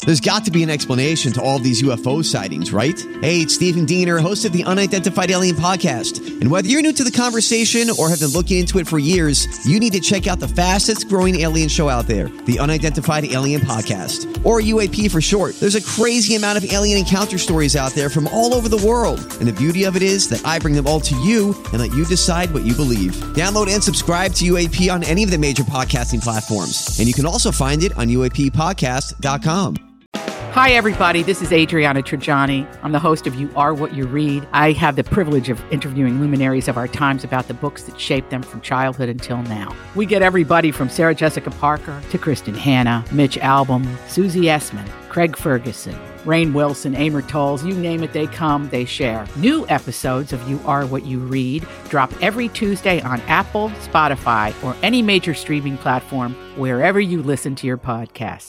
There's got to be an explanation to all these UFO sightings, right? Hey, it's Stephen Diener, host of the Unidentified Alien Podcast. And whether you're new to the conversation or have been looking into it for years, you need to check out the fastest growing alien show out there, the Unidentified Alien Podcast, or UAP for short. There's a crazy amount of alien encounter stories out there from all over the world. And the beauty of it is that I bring them all to you and let you decide what you believe. Download and subscribe to UAP on any of the major podcasting platforms. And you can also find it on UAPpodcast.com. Hi, everybody. This is Adriana Trajani. I'm the host of You Are What You Read. I have the privilege of interviewing luminaries of our times about the books that shaped them from childhood until now. We get everybody from Sarah Jessica Parker to Kristen Hanna, Mitch Albom, Susie Essman, Craig Ferguson, Rainn Wilson, Amor Tolls, you name it, they come, they share. New episodes of You Are What You Read drop every Tuesday on Apple, Spotify, or any major streaming platform wherever you listen to your podcasts.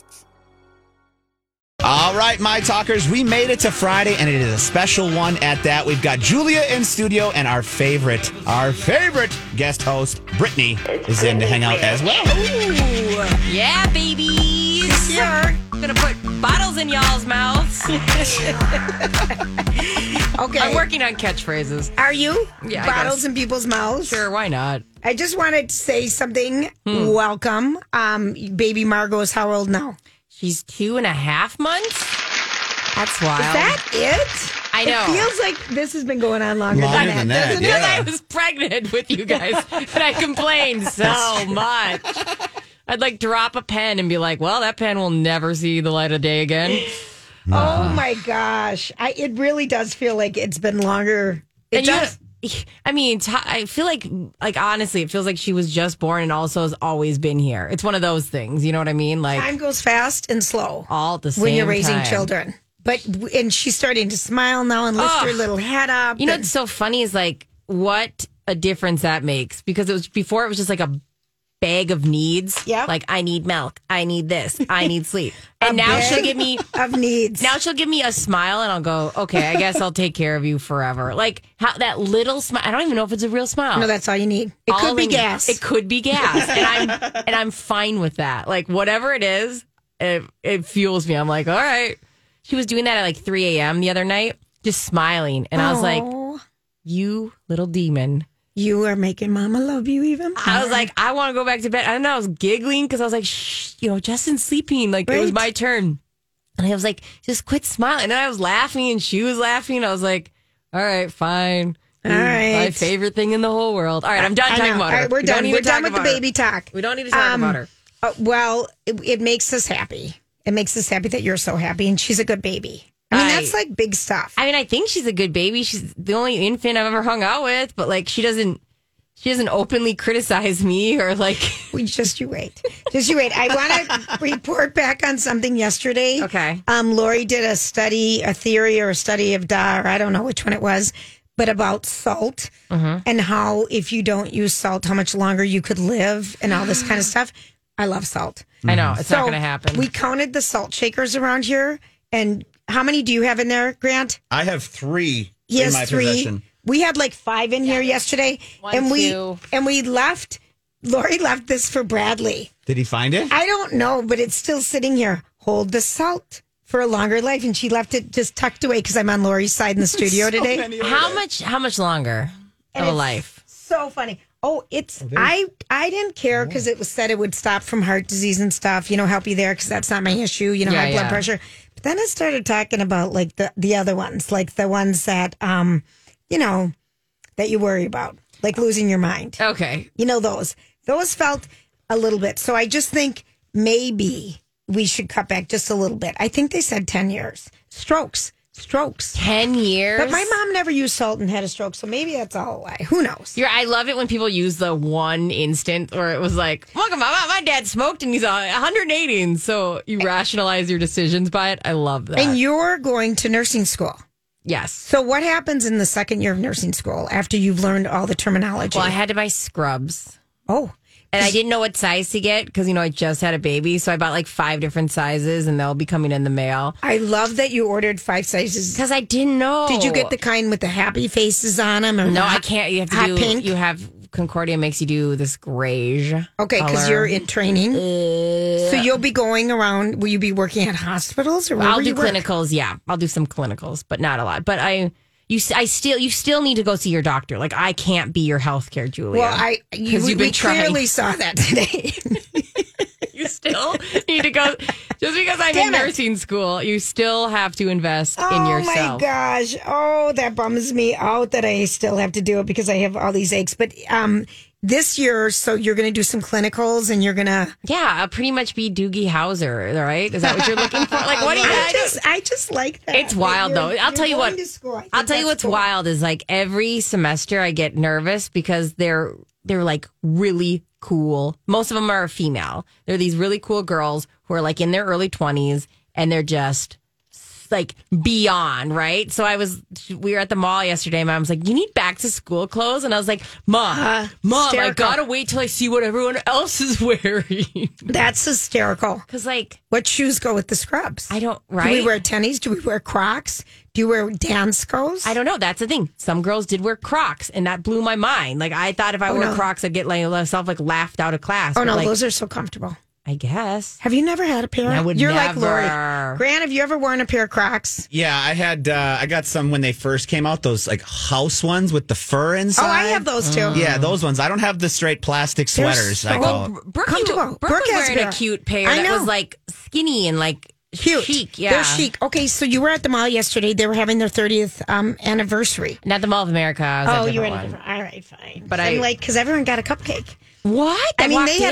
All right, my talkers, we made it to Friday, and it is a special one at that. We've got Julia in studio, and our favorite guest host, Brittany, is in to hang out as well. Ooh, yeah, babies. Sure. Gonna put bottles in y'all's mouths. Okay. I'm working on catchphrases. Are you? Yeah, I Bottles guess. in people's mouths? Sure, why not? I just wanted to say something. Welcome. Baby Margot's how old now? She's 2.5 months? That's wild. Is that it? I know. It feels like this has been going on longer Longer than than that. that, doesn't it? Because I was pregnant with you guys, and I complained so much. I'd like drop a pen and be like, well, that pen will never see the light of day again. Oh my gosh. It really does feel like it's been longer. It does. I mean, I feel like honestly, it feels like she was just born and also has always been here. It's one of those things, you know what I mean? Like Time goes fast and slow all at the same when you're raising time. children. And she's starting to smile now and lift her little head up. You know what's so funny is like what a difference that makes, because it was before it was just like a bag of needs. Yeah. Like I need milk, I need this, I need sleep. And now she'll give me of needs. Now she'll give me a smile and I'll go, okay, I guess I'll take care of you forever. Like how that little smile, I don't even know if it's a real smile. No, that's all you need. It could be gas. It could be gas. And I'm fine with that. Like whatever it is, it fuels me. I'm like, all right. She was doing that at like 3 a.m. the other night, just smiling. And I was like, you little demon. You are making Mama love you even more. I was like, I want to go back to bed. I don't know. I was giggling because I was like, shh, Justin's sleeping. Like, it was my turn. And I was like, just quit smiling. And then I was laughing and she was laughing. I was like, all right, fine. All right. My favorite thing in the whole world. All right, I'm done talking about her. All right, we're done. We're done with the her. baby talk. We don't need to talk about her. Well, it makes us happy. It makes us happy that you're so happy. And she's a good baby. I mean, that's like big stuff. I mean, I think she's a good baby. She's the only infant I've ever hung out with, but like she doesn't openly criticize me or like. Just you wait. I want to report back on something yesterday. Okay. Lori did a study of Da, or I don't know which one it was, but about salt and how if you don't use salt, how much longer you could live and all this kind of stuff. I love salt. I know. It's not going to happen. We counted the salt shakers around here. And how many do you have in there, Grant? I have 3 He in has my 3. possession. We had like 5 in here yesterday. We left. Lori left this for Bradley. Did he find it? I don't know, but it's still sitting here. Hold the salt for a longer life. And she left it just tucked away because I'm on Lori's side in the studio today. How much longer of a life? So funny. Oh, I didn't care because it was said it would stop from heart disease and stuff, help you there because that's not my issue, high blood pressure. But then I started talking about like the other ones, like the ones that, that you worry about, like losing your mind. Okay. Those felt a little bit. So I just think maybe we should cut back just a little bit. I think they said 10 years. Strokes. 10 years? But my mom never used salt and had a stroke, so maybe that's all a lie. Who knows? I love it when people use the one instant where it was like, look, my dad smoked and he's 180, and so you rationalize your decisions by it. I love that. And you're going to nursing school. Yes. So what happens in the second year of nursing school after you've learned all the terminology? Well, I had to buy scrubs. Oh. And I didn't know what size to get because, I just had a baby. So I bought like 5 different sizes and they'll be coming in the mail. I love that you ordered 5 sizes. Because I didn't know. Did you get the kind with the happy faces on them? Or no, I can't. You have to hot pink? You have Concordia makes you do this grayish. Okay, because you're in training. So you'll be going around. Will you be working at hospitals or where I'll will do you work? clinicals. Yeah, I'll do some clinicals, but not a lot. But you still need to go see your doctor. Like I can't be your healthcare, Julia. Well, we clearly saw that today. You still need to go. Just because I'm in nursing school, you still have to invest in yourself. Oh my gosh! Oh, that bums me out that I still have to do it because I have all these aches. But this year, so you're going to do some clinicals and you're going to... Yeah, I'll pretty much be Doogie Howser, right? Is that what you're looking for? Like, what do you... I just like that. It's wild, though. I'll tell you what. I'll tell you what's wild is like every semester I get nervous because they're like really cool. Most of them are female. They're these really cool girls who are like in their early 20s and they're just like beyond, right? So we were at the mall yesterday. Mom was like, you need back to school clothes. And I was like, Mom, I gotta wait till I see what everyone else is wearing. That's hysterical. Because like, what shoes go with the scrubs? I don't, right? Do we wear tennies? Do we wear Crocs? Do you wear Danskos? I don't know. That's the thing. Some girls did wear Crocs, and that blew my mind. Like I thought if I wore Crocs, I'd get myself like laughed out of class. Oh, no, like, those are so comfortable. I guess. Have you never had a pair? I would You're never. like Lori. Grant, have you ever worn a pair of Crocs? Yeah, I had. I got some when they first came out. Those like house ones with the fur inside. Oh, I have those too. Yeah, those ones. I don't have the straight plastic sweaters. I call it. Brooke comfortable. Brooke was has wearing a cute pair that was like skinny and like cute. Chic. Yeah, they're chic. Okay, so you were at the mall yesterday. They were having their 30th anniversary. Not the Mall of America. You were in a different. All right, fine. But I'm like, because everyone got a cupcake. What? I mean, they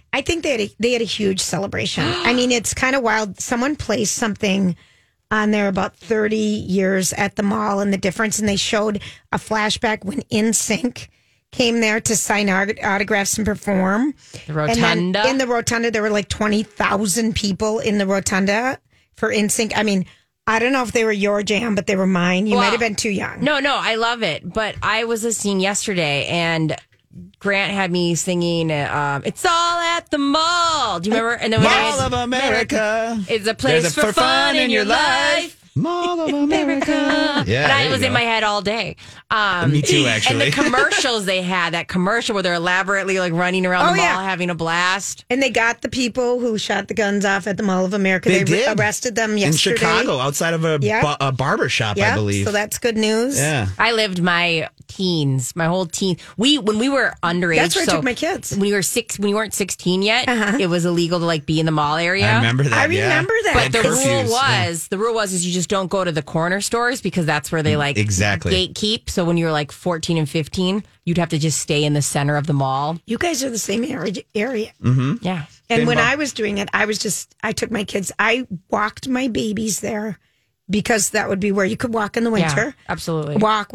had a huge celebration. I mean, it's kind of wild. Someone placed something on there about 30 years at the mall and the difference, and they showed a flashback when NSYNC came there to sign autographs and perform. The Rotunda. And then in the Rotunda, there were like 20,000 people in the Rotunda for NSYNC. I mean, I don't know if they were your jam, but they were mine. You might have been too young. No, I love it. But I was listening yesterday, and Grant had me singing, it's all at the mall. Do you remember? And then Mall of America. It's a place for fun in your life. Mall of America. Yeah, that was in my head all day. Me too, actually. And the commercials they had, that commercial where they're elaborately like running around the mall having a blast. And they got the people who shot the guns off at the Mall of America. They did. Arrested them yesterday. In Chicago, outside of a barber shop, I believe. So that's good news. Yeah. I lived my teens, my whole teen. When we were underage. That's where I took my kids. When you weren't 16 yet, it was illegal to like be in the mall area. I remember that. But the rule was is you just don't go to the corner stores because that's where they like gatekeep. So when you were like 14 and 15, you'd have to just stay in the center of the mall. You guys are the same area. Mm-hmm. Yeah. And when I was doing it, I took my kids, I walked my babies there because that would be where you could walk in the winter. Yeah, absolutely. Walk.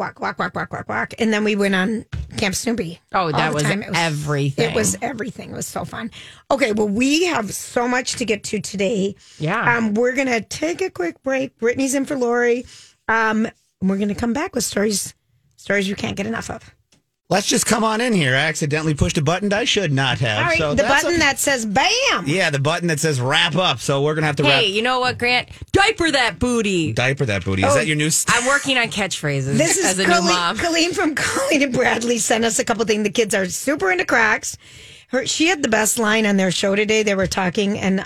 And then we went on Camp Snoopy. Oh, that was everything. It was everything. It was so fun. Okay, well, we have so much to get to today. Yeah. We're going to take a quick break. Brittany's in for Lori. We're going to come back with stories you can't get enough of. Let's just come on in here. I accidentally pushed a button I should not have. All right, so the button that says BAM. Yeah, the button that says wrap up. So we're going to have to wrap. Hey, you know what, Grant? Diaper that booty. Diaper that booty. Is that your new... I'm working on catchphrases This is as a new mom. Colleen from Colleen and Bradley sent us a couple things. The kids are super into Crocs. She had the best line on their show today. They were talking and,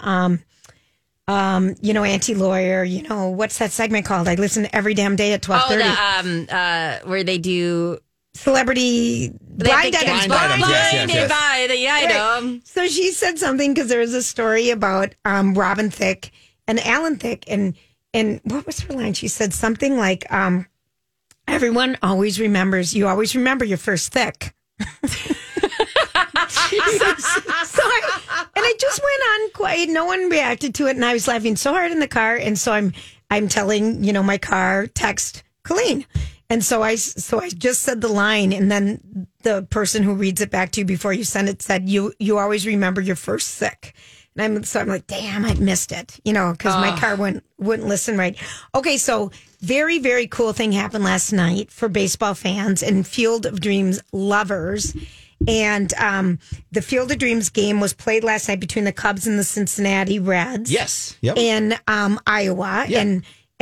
Auntie Lawyer, what's that segment called? I listen every damn day at 12:30. Oh, where they do... Celebrity blind items. Blinded by the item. Right. So she said something because there was a story about Robin Thicke and Alan Thicke. And what was her line? She said something like, everyone always remembers, you always remember your first thick. I just went on quiet. No one reacted to it. And I was laughing so hard in the car. And so I'm telling, my car, text Colleen. And so I just said the line, and then the person who reads it back to you before you send it said, you always remember your first sick. And I'm like, damn, I missed it, because my car wouldn't listen right. Okay, so very, very cool thing happened last night for baseball fans and Field of Dreams lovers. And the Field of Dreams game was played last night between the Cubs and the Cincinnati Reds. Yes. Yep. In Iowa. Yep.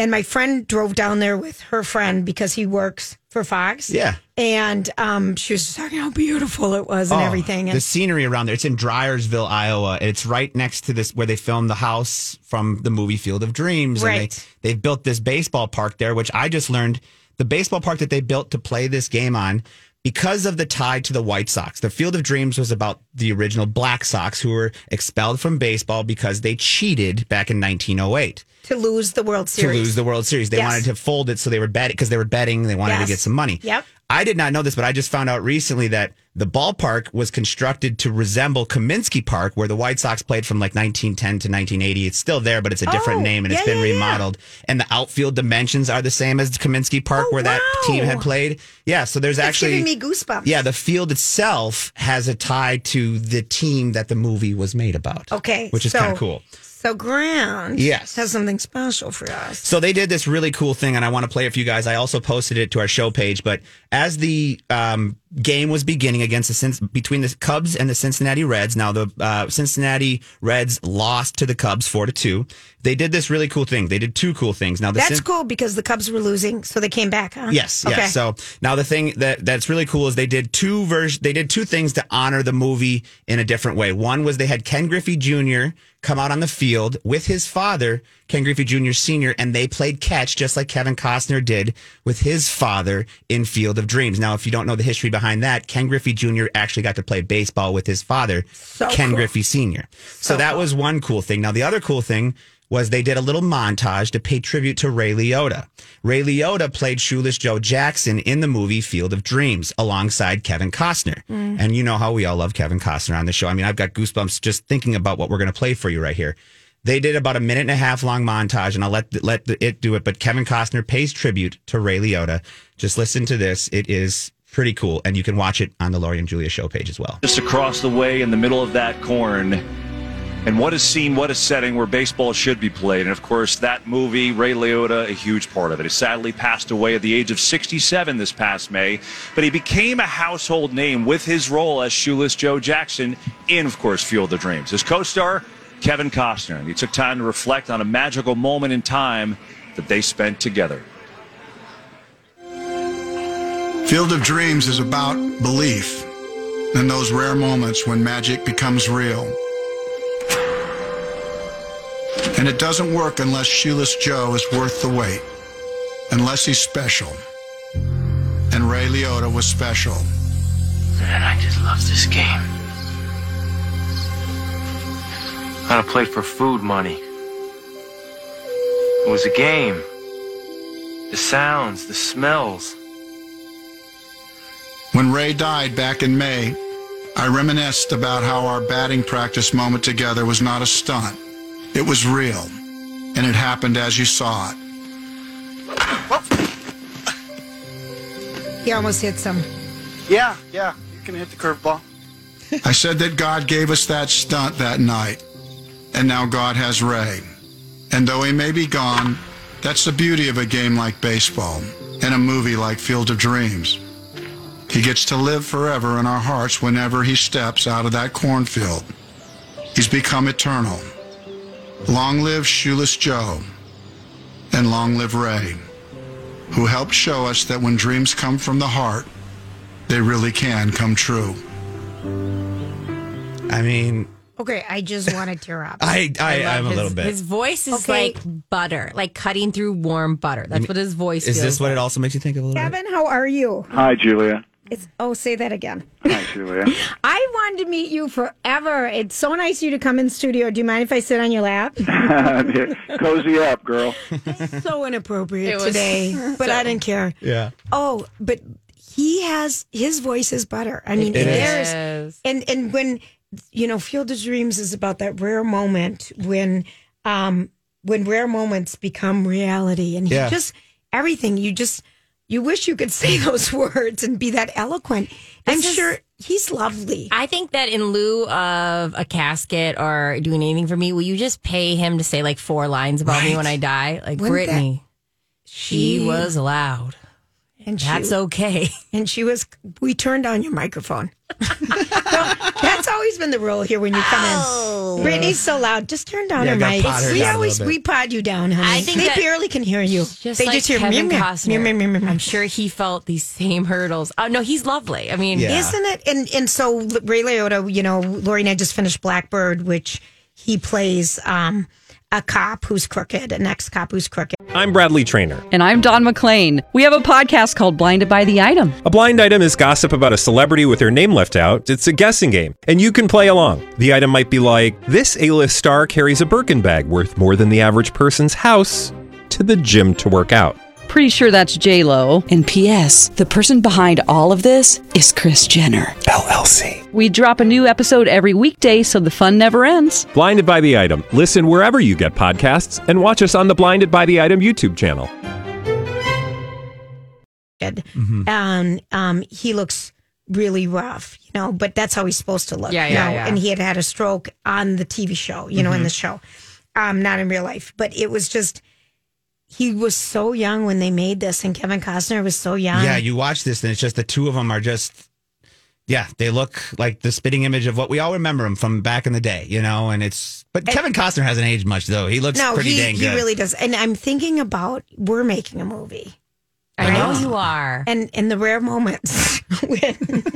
And my friend drove down there with her friend because he works for Fox. Yeah. And she was just talking how beautiful it was and everything. And the scenery around there. It's in Dryersville, Iowa. It's right next to this where they filmed the house from the movie Field of Dreams. Right. And they've built this baseball park there, which I just learned the baseball park that they built to play this game on because of the tie to the White Sox. The Field of Dreams was about the original Black Sox who were expelled from baseball because they cheated back in 1908. To lose the World Series. They wanted to fold it so they were betting because they were betting. They wanted to get some money. Yep. I did not know this, but I just found out recently that the ballpark was constructed to resemble Kaminsky Park, where the White Sox played from like 1910 to 1980. It's still there, but it's a different name, and it's been remodeled. And the outfield dimensions are the same as Kaminsky Park, where that team had played. Yeah, so there's actually giving me goosebumps. Yeah, the field itself has a tie to the team that the movie was made about. Okay, which is kind of cool. So Grant has something special for us. So they did this really cool thing, and I want to play it for you guys. I also posted it to our show page. But as the game was beginning between the Cubs and the Cincinnati Reds, now the Cincinnati Reds lost to the Cubs 4-2. They did this really cool thing. They did two cool things. Now that's cool because the Cubs were losing, so they came back, huh? Yes, okay. yes. So now the thing that's really cool is they did two things to honor the movie in a different way. One was they had Ken Griffey Jr. come out on the field with his father, Ken Griffey Jr. Sr., and they played catch just like Kevin Costner did with his father in Field of Dreams. Now, if you don't know the history behind that, Ken Griffey Jr. actually got to play baseball with his father, Ken Griffey Sr. So that was one cool thing. Now, the other cool thing was they did a little montage to pay tribute to Ray Liotta. Ray Liotta played Shoeless Joe Jackson in the movie Field of Dreams alongside Kevin Costner. And you know how we all love Kevin Costner on the show. I mean, I've got goosebumps just thinking about what we're going to play for you right here. They did about a 1.5 minute long montage, and I'll let it do it. But Kevin Costner pays tribute to Ray Liotta. Just listen to this. It is pretty cool, and you can watch it on the Lori and Julia show page as well. Just across the way in the middle of that corn. And what a scene, what a setting where baseball should be played. And, of course, that movie, Ray Liotta, a huge part of it. He sadly passed away at the age of 67 this past May. But he became a household name with his role as Shoeless Joe Jackson in, of course, Field of Dreams. His co-star, Kevin Costner. And he took time to reflect on a magical moment in time that they spent together. Field of Dreams is about belief in those rare moments when magic becomes real. And it doesn't work unless Shoeless Joe is worth the wait, unless he's special. And Ray Liotta was special. Man, I just love this game. I don't play for food money. It was a game. The sounds, the smells. When Ray died back in May, I reminisced about how our batting practice moment together was not a stunt. It was real, and it happened as you saw it. He almost hit some. Yeah, you can hit the curveball. I said that God gave us that stunt that night, and now God has Ray. And though he may be gone, that's the beauty of a game like baseball and a movie like Field of Dreams. He gets to live forever in our hearts whenever he steps out of that cornfield. He's become eternal. Long live Shoeless Joe, and long live Ray, who helped show us that when dreams come from the heart, they really can come true. I mean, okay, I just want to tear up. I'm a little bit. His voice is like butter, like cutting through warm butter. That's what his voice is. Feels This what like. it also makes you think of a little bit? Kevin, how are you? Hi, Julia. Say that again. Hi, Julia. I wanted to meet you forever. It's so nice of you to come in the studio. Do you mind if I sit on your lap? Cozy up, girl. So inappropriate today, but I didn't care. Yeah. Oh, but his voice is butter. I mean, there's and when Field of Dreams is about that rare moment when rare moments become reality, and everything you wish you could say those words and be that eloquent. I'm sure he's lovely. I think that in lieu of a casket or doing anything for me, will you just pay him to say like 4 lines about me when I die? Like Brittany, she was loud. And that's okay. And we turned on your microphone. That's always been the rule here when you come in. Brittany's so loud. Just turn down her mic. We pod you down, honey. I think they that barely can hear you. Just they like just hear Kevin meow, Costner. meow, meow, meow, meow. I'm sure he felt these same hurdles. Oh no, he's lovely. I mean, isn't it? And so Ray Liotta, you know, Lori and I just finished Blackbird, which he plays a cop who's crooked, an ex-cop who's crooked. I'm Bradley Trainer. And I'm Don McClain. We have a podcast called Blinded by the Item. A blind item is gossip about a celebrity with their name left out. It's a guessing game, and you can play along. The item might be like, this A-list star carries a Birkin bag worth more than the average person's house to the gym to work out. Pretty sure that's J-Lo. And P.S. the person behind all of this is Kris Jenner, LLC. We drop a new episode every weekday so the fun never ends. Blinded by the Item. Listen wherever you get podcasts and watch us on the Blinded by the Item YouTube channel. He looks really rough, you know, but that's how he's supposed to look. Yeah. And he had a stroke on the TV show, you know, in the show, not in real life. But it was just... He was so young when they made this, and Kevin Costner was so young. Yeah, you watch this, and it's just the two of them are just, they look like the spitting image of what we all remember him from back in the day, you know. And Kevin Costner hasn't aged much, though. He looks pretty dang good. He really does. And I'm thinking about we're making a movie. I know you are. And in the rare moments when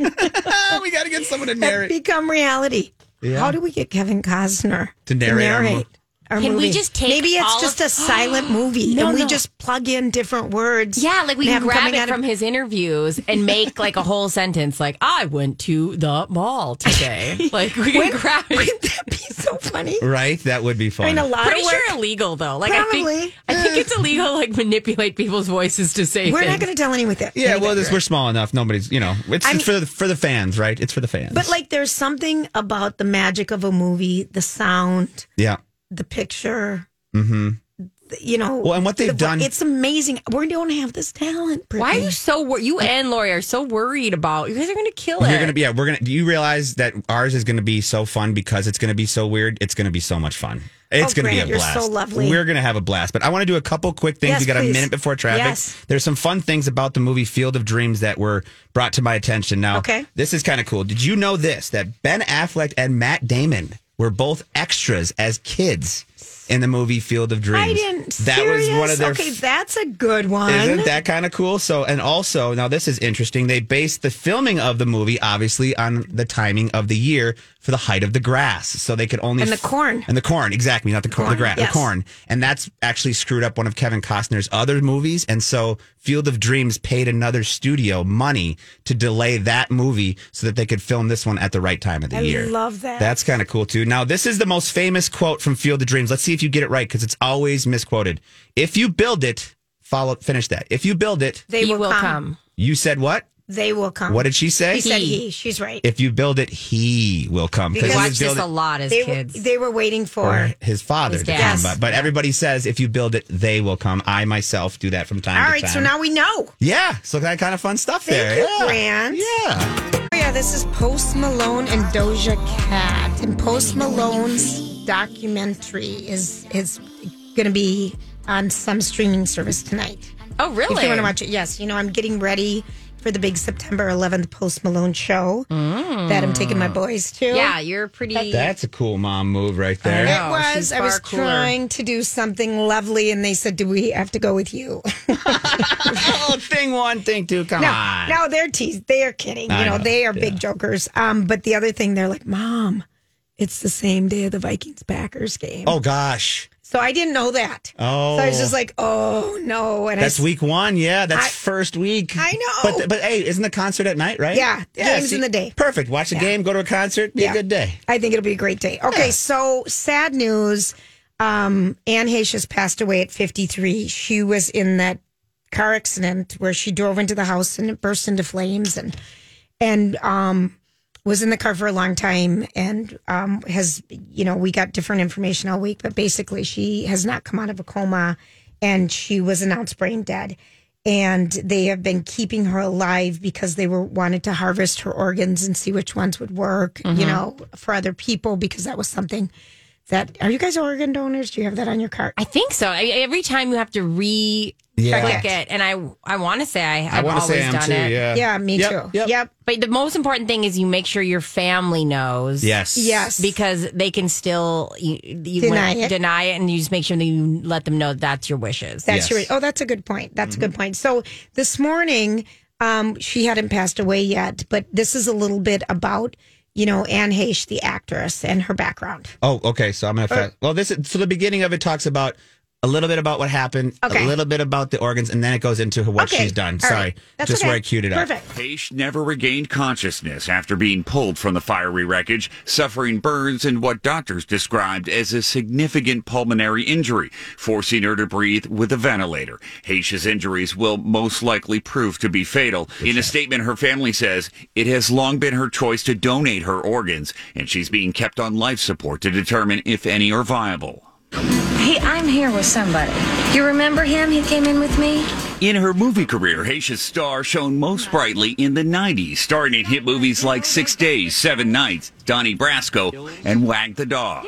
we got to get someone to narrate, become reality. Yeah. How do we get Kevin Costner to narrate? Our Can movie. we just take maybe it's just a silent movie and we just plug in different words? Yeah, like we can grab it from his interviews and make like a whole sentence like, I went to the mall today. Like we can grab it. Wouldn't that be so funny? Right? That would be fun. I mean, a lot Pretty of work. sure illegal though. Like Probably. I think it's illegal to like manipulate people's voices to say We're things. not going to tell anyone with that. Yeah, well, we're small enough. Nobody's, it's for the fans, right? It's for the fans. But like there's something about the magic of a movie, the sound, the picture. Mm-hmm. You know, well, and what they've done, it's amazing. We don't have this talent. Brittany. Why are you so you and Lori are so worried about? You guys are going to kill it. You're going to be. Yeah, we're going to. Do you realize that ours is going to be so fun because it's going to be so weird? It's going to be so much fun. It's going to be a blast. You're so lovely. We're going to have a blast. But I want to do a couple quick things. We got a minute before traffic. Yes. There's some fun things about the movie Field of Dreams that were brought to my attention. Now, this is kind of cool. Did you know this? That Ben Affleck and Matt Damon were both extras as kids in the movie Field of Dreams. I didn't. That was one of their. Okay, that's a good one. Isn't that kind of cool? So, and also, now this is interesting. They based the filming of the movie, obviously, on the timing of the year for the height of the grass. So they could only and the corn and the corn, exactly, not the corn, the grass, yes. the corn, and that's actually screwed up one of Kevin Costner's other movies. And so, Field of Dreams paid another studio money to delay that movie so that they could film this one at the right time of the year. I love that. That's kind of cool too. Now, this is the most famous quote from Field of Dreams. Let's see if you get it right because it's always misquoted. If you build it, finish that. If you build it, they will come. You said what? They will come. What did she say? He said he. She's right. If you build it, he will come. We watched this a lot as kids. They were waiting for his father to come. But everybody says if you build it, they will come. I myself do that from time to time. All right, so now we know. Yeah, so that kind of fun stuff there. Thank you, Grant. Yeah. Oh, yeah, this is Post Malone and Doja Cat. And Post Malone's documentary is going to be on some streaming service tonight. Oh, really? If you want to watch it, yes. You know, I'm getting ready for the big September 11th Post Malone show that I'm taking my boys to. Yeah, you're pretty... That's a cool mom move right there. It was. I was trying to do something lovely, and they said, do we have to go with you? Oh, thing one, thing two, come on. No, they're They are kidding. You know, they are big jokers. But the other thing, they're like, Mom, it's the same day of the Vikings-Packers game. Oh, gosh. So I didn't know that. Oh. So I was just like, oh, no. And that's week one. Yeah, that's first week. I know. But hey, isn't the concert at night, right? Yeah, the game's in the day. Perfect. Watch the game, go to a concert, be a good day. I think it'll be a great day. Okay, so sad news. Anne Heche has passed away at 53. She was in that car accident where she drove into the house and it burst into flames and was in the car for a long time and has, we got different information all week, but basically she has not come out of a coma and she was announced brain dead. And they have been keeping her alive because they wanted to harvest her organs and see which ones would work, for other people, because that was something That are you guys organ donors? Do you have that on your card? I think so. Every time you have to click it, and I want to say I've always done it. Yeah, me too. Yep. But the most important thing is you make sure your family knows. Yes. Because they can still deny it, and you just make sure that you let them know that's your wishes. That's a good point. That's a good point. So this morning, she hadn't passed away yet, but this is a little bit about Anne Heche, the actress, and her background. Oh, okay. So I'm gonna. So the beginning of it talks about a little bit about what happened, a little bit about the organs, and then it goes into what she's done. Sorry, just where I queued it up. Perfect. Heche never regained consciousness after being pulled from the fiery wreckage, suffering burns and what doctors described as a significant pulmonary injury, forcing her to breathe with a ventilator. Heche's injuries will most likely prove to be fatal. In a statement, her family says it has long been her choice to donate her organs, and she's being kept on life support to determine if any are viable. Hey, I'm here with somebody. You remember him? He came in with me? In her movie career, Heche's star shone most brightly in the 90s, starring in hit movies like 6 Days, 7 Nights, Donnie Brasco, and Wag the Dog.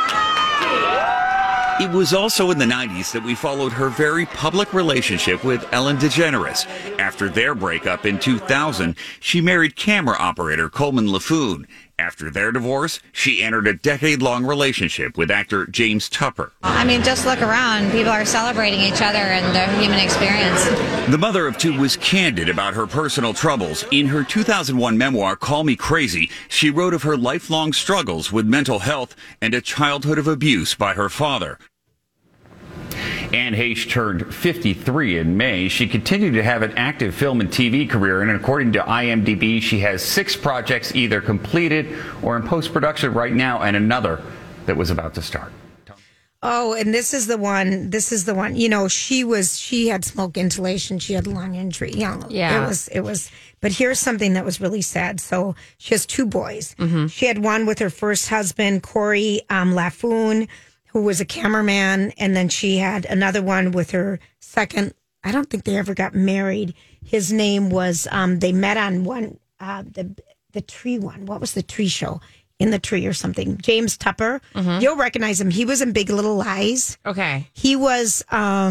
It was also in the 90s that we followed her very public relationship with Ellen DeGeneres. After their breakup in 2000, she married camera operator Coleman LaFoon. After their divorce, she entered a decade-long relationship with actor James Tupper. I mean, just look around. People are celebrating each other and their human experience. The mother of two was candid about her personal troubles. In her 2001 memoir, Call Me Crazy, she wrote of her lifelong struggles with mental health and a childhood of abuse by her father. Anne Heche turned 53 in May. She continued to have an active film and TV career, and according to IMDb, she has 6 projects either completed or in post-production right now, and another that was about to start. Oh, and this is the one. She had smoke inhalation. She had lung injury. Yeah. It was. But here's something that was really sad. So she has 2 boys. Mm-hmm. She had one with her first husband, Corey LaFoon, who was a cameraman, and then she had another one with her second. I don't think they ever got married. His name was. They met on one the tree one. What was the tree show? In the Tree or something. James Tupper. Mm-hmm. You'll recognize him. He was in Big Little Lies. Okay. He was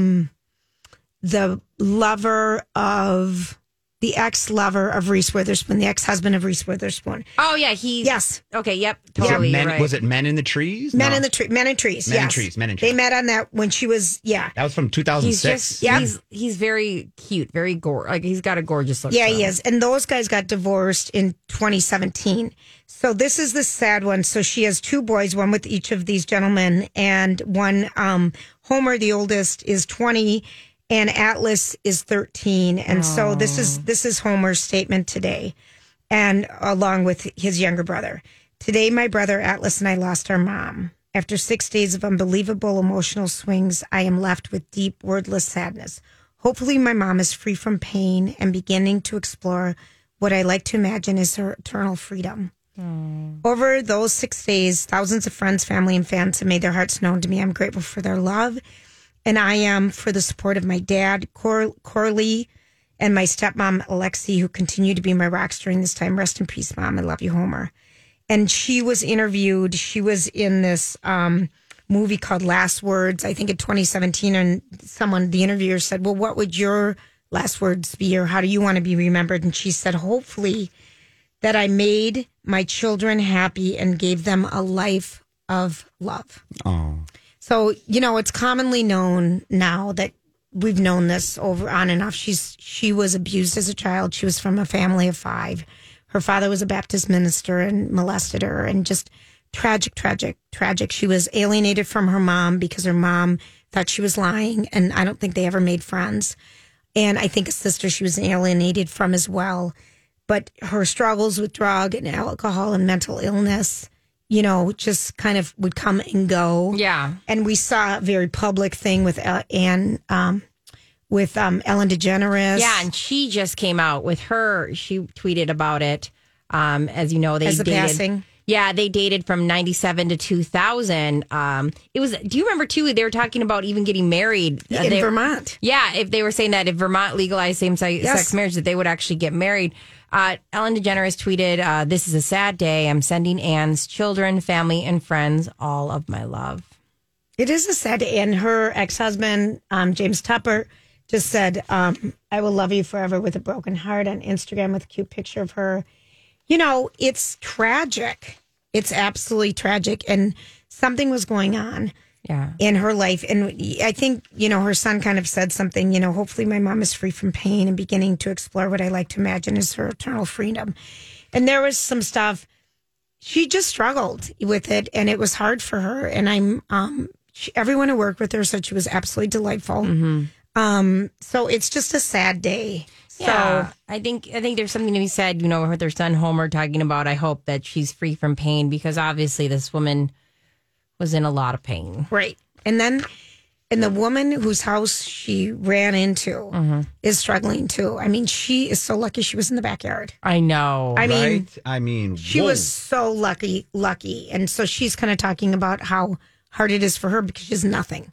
the lover of. The ex-lover of Reese Witherspoon, the ex-husband of Reese Witherspoon. Oh, yeah. Yes. Okay, yep. Totally. Was it Men in the Trees? Men in Trees, Men in yes. Trees. They met on that when she was, That was from 2006. He's very cute, very he's got a gorgeous look. Yeah, he is. And those guys got divorced in 2017. So this is the sad one. So she has 2 boys, one with each of these gentlemen, and one, Homer, the oldest, is 20, and Atlas is 13. And so this is Homer's statement today, and along with his younger brother. Today, my brother Atlas and I lost our mom. After 6 days of unbelievable emotional swings, I am left with deep, wordless sadness. Hopefully, my mom is free from pain and beginning to explore what I like to imagine is her eternal freedom. Over those 6 days, thousands of friends, family, and fans have made their hearts known to me. I'm grateful for their love, and I am for the support of my dad, Corley, and my stepmom, Alexi, who continue to be my rocks during this time. Rest in peace, Mom. I love you, Homer. And she was interviewed. She was in this movie called Last Words, I think in 2017. And the interviewer said, well, what would your last words be, or how do you want to be remembered? And she said, hopefully that I made my children happy and gave them a life of love. Oh. So, it's commonly known now that we've known this on and off. She was abused as a child. She was from a family of 5. Her father was a Baptist minister and molested her, and just tragic. She was alienated from her mom because her mom thought she was lying, and I don't think they ever made friends. And I think a sister she was alienated from as well. But her struggles with drug and alcohol and mental illness, just kind of would come and go. Yeah. And we saw a very public thing with Ellen DeGeneres. Yeah, and she just came out with she tweeted about it. As you know, they dated. Passing. Yeah, they dated from 97 to 2000. It was. Do you remember too? They were talking about even getting married in Vermont. Yeah, if they were saying that if Vermont legalized same-sex marriage, that they would actually get married. Ellen DeGeneres tweeted, "This is a sad day. I'm sending Anne's children, family, and friends all of my love." It is a sad day, and her ex-husband James Tupper just said, "I will love you forever with a broken heart" on Instagram with a cute picture of her. You know, it's tragic. It's absolutely tragic. And something was going on in her life. And I think, her son kind of said something, hopefully my mom is free from pain and beginning to explore what I like to imagine is her eternal freedom. And there was some stuff, she just struggled with it and it was hard for her. And everyone who worked with her said she was absolutely delightful. Mm-hmm. So it's just a sad day. Yeah, so I think there's something to be said, with her son Homer talking about, I hope that she's free from pain because obviously this woman was in a lot of pain. Right. And the woman whose house she ran into is struggling too. I mean, she is so lucky she was in the backyard. I know. I mean, she was so lucky. And so she's kind of talking about how hard it is for her because she has nothing.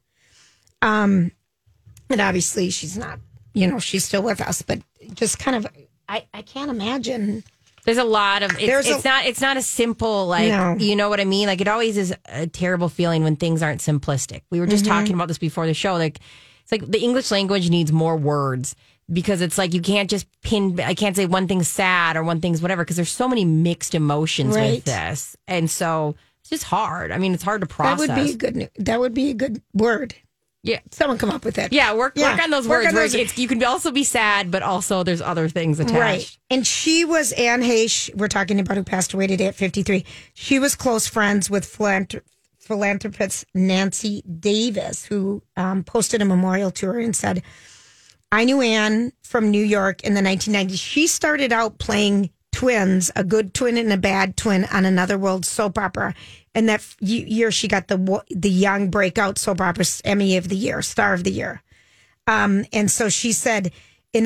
And obviously she's not, she's still with us, but just kind of, I can't imagine. There's a lot of, it's not a simple, you know what I mean? Like it always is a terrible feeling when things aren't simplistic. We were just talking about this before the show. Like, it's like the English language needs more words because it's like, you can't just I can't say one thing's sad or one thing's whatever, because there's so many mixed emotions with this. And so it's just hard. I mean, it's hard to process. That would be a good word. Yeah, someone come up with it. Yeah, work on those words. You can also be sad, but also there's other things attached. Right. And she was Anne Heche, we're talking about, who passed away today at 53. She was close friends with philanthropist Nancy Davis, who posted a memorial to her and said, "I knew Anne from New York in the 1990s. She started out playing twins, a good twin and a bad twin, on Another World soap opera. And that year she got the Young Breakout Soap Opera Emmy of the Year, Star of the Year. And so she said at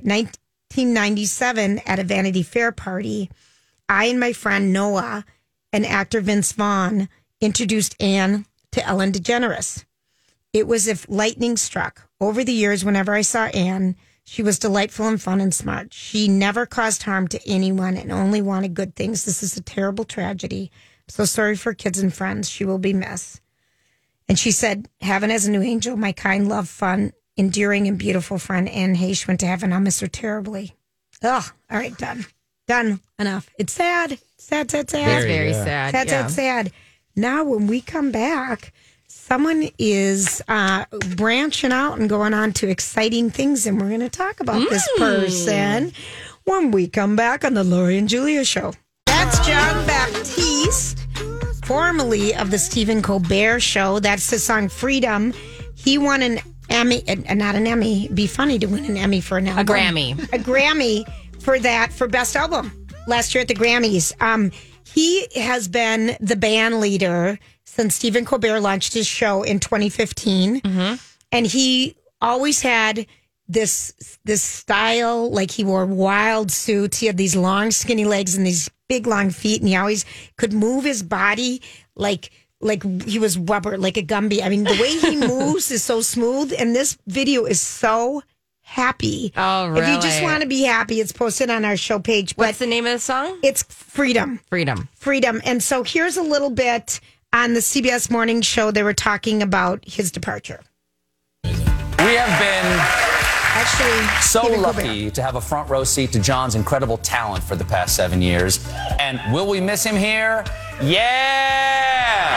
1997 at a Vanity Fair party, I and my friend Noah and actor Vince Vaughn introduced Anne to Ellen DeGeneres. It was as if lightning struck. Over the years, whenever I saw Anne, she was delightful and fun and smart. She never caused harm to anyone and only wanted good things. This is a terrible tragedy. So sorry for kids and friends. She will be missed." And she said, "Heaven has a new angel. My kind, love, fun, endearing, and beautiful friend Anne Heche went to heaven. I'll miss her terribly." Oh, all right, done. Enough. It's sad. Sad. It's very sad. Sad. Now, when we come back, someone is branching out and going on to exciting things, and we're going to talk about this person when we come back on the Lori and Julia Show. That's John Baptiste, formerly of the Stephen Colbert Show. That's the song Freedom. He won an Emmy, not an Emmy. It'd be funny to win an Emmy for an album. A Grammy. A Grammy for Best Album last year at the Grammys. He has been the band leader since Stephen Colbert launched his show in 2015. Mm-hmm. And he always had this style, like he wore wild suits. He had these long, skinny legs and these big, long feet. And he always could move his body like he was rubber, like a Gumby. I mean, the way he moves is so smooth. And this video is so happy. Oh, really? If you just want to be happy, it's posted on our show page. What's the name of the song? It's Freedom. Freedom. And so here's a little bit on the CBS Morning Show. They were talking about his departure. We have been so lucky to have a front row seat to John's incredible talent for the past 7 years. And will we miss him here? Yeah!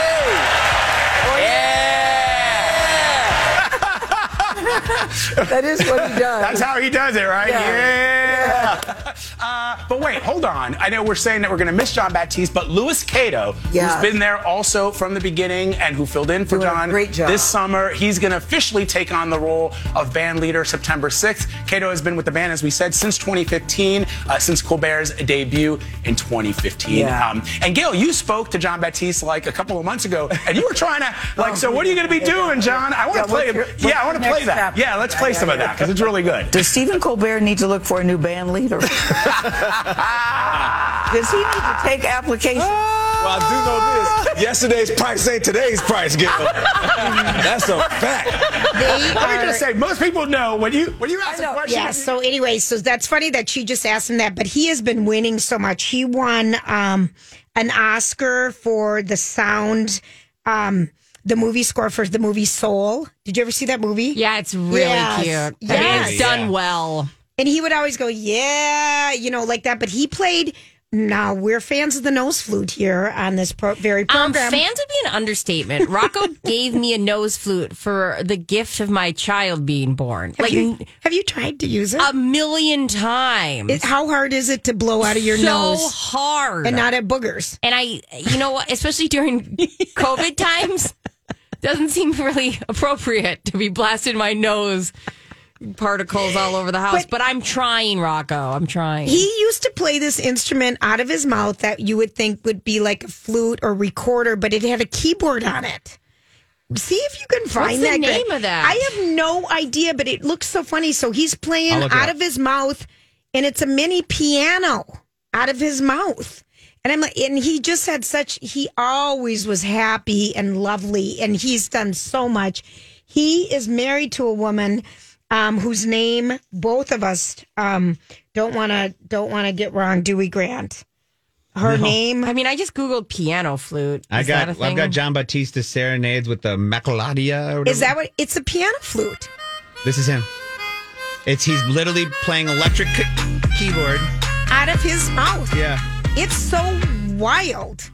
That is what he does. That's how he does it, right? Yeah. But wait, hold on. I know we're saying that we're going to miss John Baptiste, but Louis Cato, who's been there also from the beginning and who filled in for John this summer, he's going to officially take on the role of band leader September 6th. Cato has been with the band, as we said, since 2015, since Colbert's debut in 2015. Yeah. And Gail, you spoke to John Baptiste like a couple of months ago, and you were trying to, so what are you going to be doing, John? I want to play I want to play that. Yeah, let's play some of that, because it's really good. Does Stephen Colbert need to look for a new band leader? Does he need to take applications? Well, I do know this. Yesterday's price ain't today's price, Gil. That's a fact. Let me just say, most people know when you ask a question. Yeah, so anyway, so that's funny that she just asked him that, but he has been winning so much. He won an Oscar for the sound, the movie score for the movie Soul. Did you ever see that movie? Yeah, it's really cute. Yes. I mean, it's done well. And he would always go, yeah, like that. But he played. Now, we're fans of the nose flute here on this very program. Fans would be an understatement. Rocco gave me a nose flute for the gift of my child being born. Have you tried to use it? 1,000,000 times. How hard is it to blow out of your nose? So hard. And not at boogers. And you know what, especially during COVID times, doesn't seem really appropriate to be blasting my nose. Particles all over the house, but I'm trying, Rocco. I'm trying. He used to play this instrument out of his mouth that you would think would be like a flute or recorder, but it had a keyboard on it. See if you can find What's the name of that? I have no idea, but it looks so funny. So he's playing out of his mouth, and it's a mini piano out of his mouth. And I'm like, and he just had he always was happy and lovely, and he's done so much. He is married to a woman whose name both of us don't want to get wrong. Dewey Grant. Her name. I mean, I just googled piano flute. I've got John Batista serenades with the Maculadia. Or whatever. Is that what? It's a piano flute. This is him. He's literally playing electric keyboard out of his mouth. Yeah, it's so wild.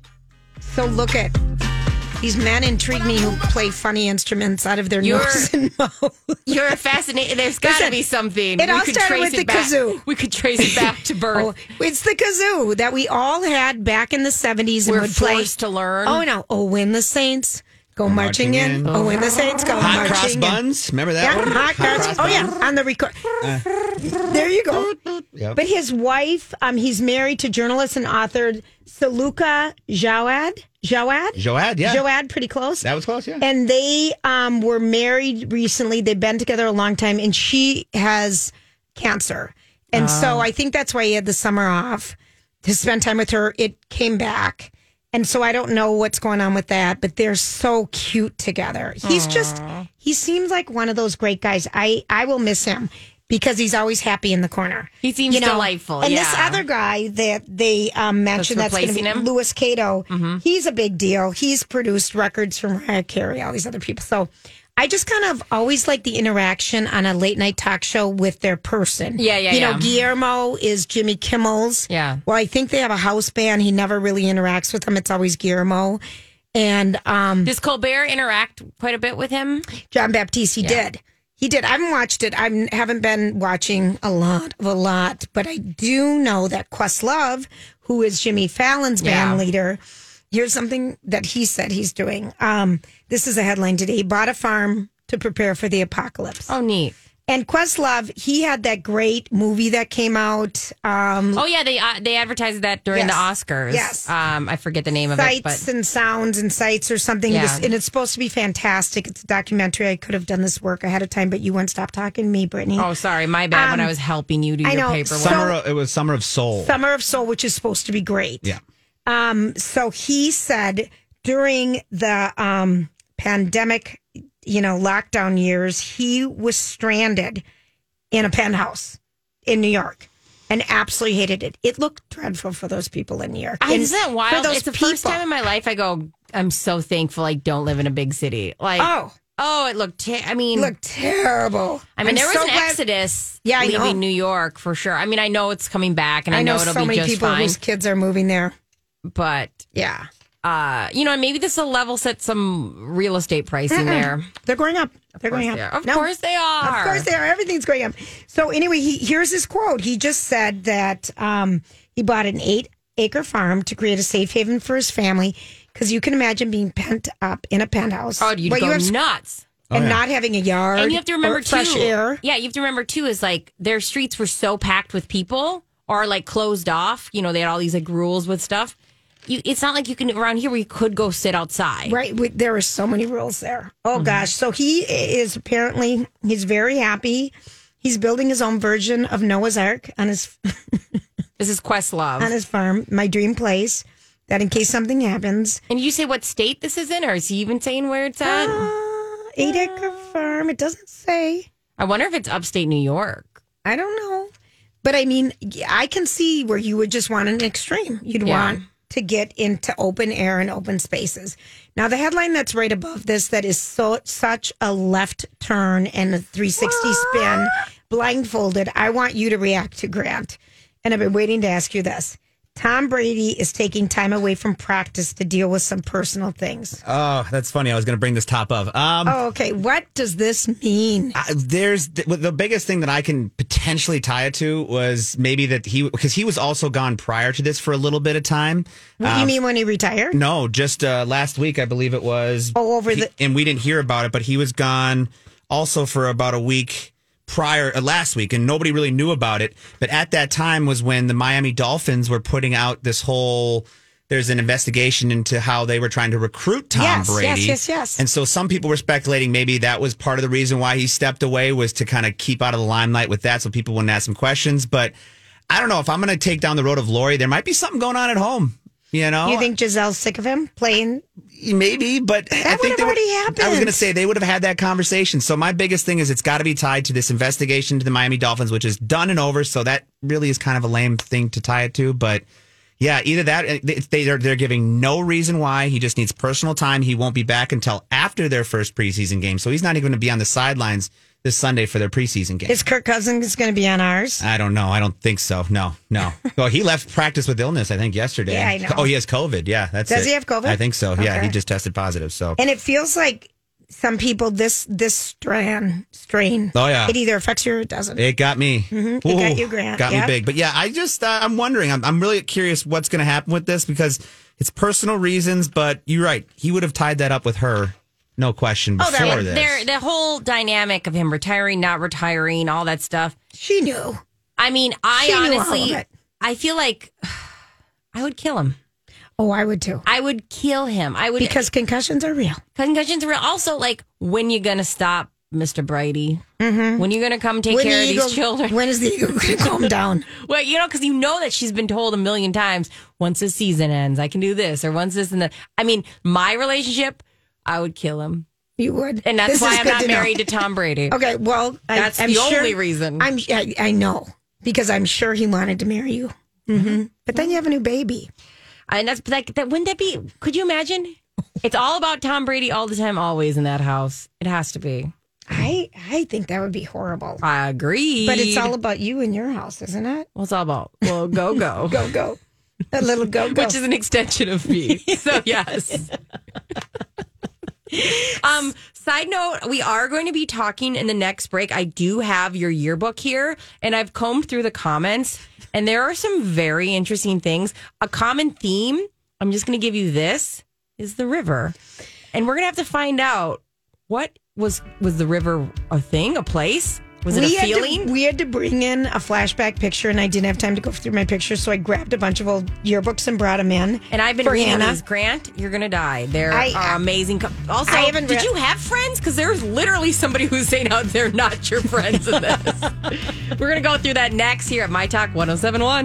So look at. These men intrigue me who play funny instruments out of their nose and mouth. You're fascinated. There's got to be something. It all started with the kazoo. We could trace it back to birth. It's the kazoo that we all had back in the 70s. We're and would forced play. To learn. Oh, no. Oh, when the Saints go marching in. Oh, when the Saints go Hot marching in. Cross Buns. Remember that one? Hot cross. Oh, yeah. On the record. There you go. Yep. But his wife, he's married to journalist and author Saluka Jawad. Jawad, yeah. Jawad, pretty close. That was close, yeah. And they were married recently. They've been together a long time, and she has cancer. And so I think that's why he had the summer off to spend time with her. It came back. And so I don't know what's going on with that, but they're so cute together. He seems like one of those great guys. I will miss him. Because he's always happy in the corner. He seems delightful. And this other guy that they mentioned that's going to be Louis Cato, he's a big deal. He's produced records for Mariah Carey, all these other people. So I just kind of always like the interaction on a late night talk show with their person. Yeah. Guillermo is Jimmy Kimmel's. Yeah. Well, I think they have a house band. He never really interacts with them. It's always Guillermo. And does Colbert interact quite a bit with him? John Baptiste, he did. He did. I haven't watched it. I haven't been watching a lot, but I do know that Questlove, who is Jimmy Fallon's band leader, here's something that he said he's doing. This is a headline today. He bought a farm to prepare for the apocalypse. Oh, neat. And Questlove, he had that great movie that came out. They advertised that during the Oscars. Yes. I forget the name of it. Sights and Sounds and Sights or something. Yeah. And it's supposed to be fantastic. It's a documentary. I could have done this work ahead of time, but you wouldn't stop talking to me, Brittany. Oh, sorry. My bad when I was helping you do your paperwork. It was Summer of Soul. Summer of Soul, which is supposed to be great. Yeah. So he said during the pandemic, lockdown years, he was stranded in a penthouse in New York and absolutely hated it. It looked dreadful for those people in New York. Isn't that wild? It's the first time in my life I go, I'm so thankful I don't live in a big city. It looked, it looked terrible. I mean, there was an exodus leaving New York for sure. I mean, I know it's coming back and I know it'll so be many just people fine. whose kids are moving there. But yeah. Maybe this will level set some real estate pricing there. They're going up. Of course they are. Of course they are. Everything's going up. So anyway, here's his quote. He just said that he bought an 8-acre farm to create a safe haven for his family because you can imagine being pent up in a penthouse. Oh, you'd go nuts. And not having a yard. And you have to remember, fresh air. Yeah, you have to remember, too, is like their streets were so packed with people or like closed off. They had all these like rules with stuff. It's not like you can, around here, where you could go sit outside. Right. There are so many rules there. Oh, gosh. So he is he's very happy. He's building his own version of Noah's Ark on his... This is Questlove. On his farm, my dream place, that in case something happens. And you say what state this is in, or is he even saying where it's at? 8-acre farm. It doesn't say. I wonder if it's upstate New York. I don't know. But I mean, I can see where you would just want an extreme. You'd want to get into open air and open spaces. Now, the headline that's right above this that is such a left turn and a 360 spin, blindfolded, I want you to react to, Grant. And I've been waiting to ask you this. Tom Brady is taking time away from practice to deal with some personal things. Oh, that's funny. I was going to bring this top of. Okay. What does this mean? There's the biggest thing that I can potentially tie it to was maybe that because he was also gone prior to this for a little bit of time. What you mean when he retired? No, just last week, I believe it was. And we didn't hear about it, but he was gone also for about a week prior last week, and nobody really knew about it. But at that time was when the Miami Dolphins were putting out this whole, there's an investigation into how they were trying to recruit Tom Brady. Yes. And so some people were speculating maybe that was part of the reason why he stepped away, was to kind of keep out of the limelight with that so people wouldn't ask him questions. But I don't know, if I'm going to take down the road of Lori, there might be something going on at home. You know, you think Gisele's sick of him playing? Maybe, but that would have already happened. I was going to say they would have had that conversation. So my biggest thing is it's got to be tied to this investigation to the Miami Dolphins, which is done and over. So that really is kind of a lame thing to tie it to. But yeah, either that, they're giving no reason why. He just needs personal time. He won't be back until after their first preseason game. So he's not even going to be on the sidelines this Sunday for their preseason game. Is Kirk Cousins going to be on ours? I don't know. I don't think so. No. Well, he left practice with illness, I think, yesterday. Yeah, I know. Oh, he has COVID. Yeah, that's it. Does he have COVID? I think so. Okay. Yeah, he just tested positive. So, and it feels like some people, this strain. Oh, yeah. It either affects you or it doesn't. It got me. Mm-hmm. It got you, Grant. Got me big. But yeah, I just, I'm wondering. I'm really curious what's going to happen with this because it's personal reasons, but you're right. He would have tied that up with her. No question before this. The whole dynamic of him retiring, not retiring, all that stuff. She knew. I mean, I feel like I would kill him. Oh, I would too. I would kill him. Because concussions are real. Concussions are real. Also, like, when you going to stop, Mr. Brady? Mm-hmm. When you going to come take care of these children? When is the eagle going to calm down? Well, because you know that she's been told a million times, once the season ends, I can do this, or once this and that. I mean, my relationship, I would kill him. You would. And that's why I'm not married to Tom Brady. Okay, well, that's the only reason. I know, because I'm sure he wanted to marry you. Mm-hmm. But then you have a new baby. And that's like that. Wouldn't that be? Could you imagine? It's all about Tom Brady all the time, always in that house. It has to be. I think that would be horrible. I agree. But it's all about you and your house, isn't it? Well, it's all about go. Go. A little go. Which is an extension of me. So yes. Side note, we are going to be talking in the next break. I do have your yearbook here, and I've combed through the comments, and there are some very interesting things. A common theme, I'm just going to give you this, is the river. And we're going to have to find out, what was the river a thing, a place? Was it a feeling? We had to bring in a flashback picture, and I didn't have time to go through my pictures, so I grabbed a bunch of old yearbooks and brought them in. And I've been reading these. Grant, you're going to die. They're amazing. Also, did you have friends? Because there's literally somebody who's saying out there not your friends in this. We're going to go through that next here at My Talk 1071.